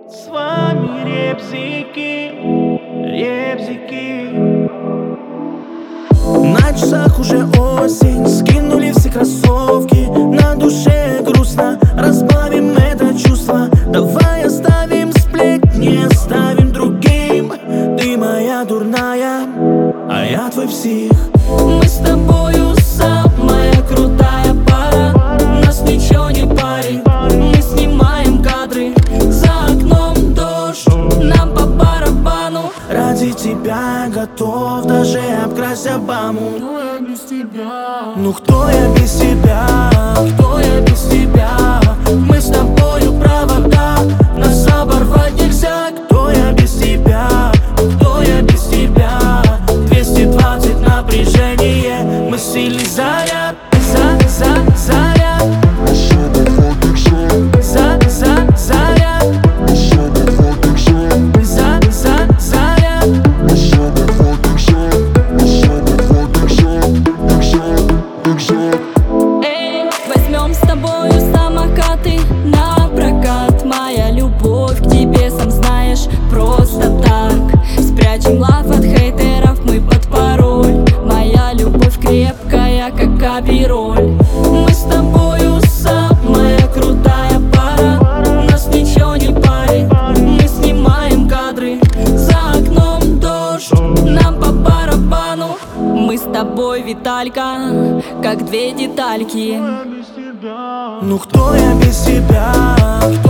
С вами репзики, репзики. На часах уже осень, скинули все кроссовки. На душе грустно, разбавим это чувство. Давай оставим сплетни, оставим другим. Ты моя дурная, а я твой псих. Мы с тобою самая крутая пара. Нас ничего не парит, мы снимаем кадры. За окном дождь, нам по барабану. Ради тебя готов даже обкрасть Обаму. Кто я без тебя? Ну кто я без тебя? Кто я без тебя? Мы с тобою провода, нас оборвать нельзя. Кто я без тебя? Кто я без тебя? 220 напряжение, мы сильный заряд. Заряд. Заряд. Заряд. Эй, возьмем с тобою самокаты на прокат. Моя любовь к тебе, сам знаешь, просто так. Спрячем лав от хейтеров, мы под пароль. Моя любовь крепкая, как капироль. Мы с тобою самая крутая пара. Нас ничего не парит, мы снимаем кадры. За окном дождь, нам по барабану. Мы с тобой, Виталька, как две детальки. Кто я без тебя? Ну кто я без тебя?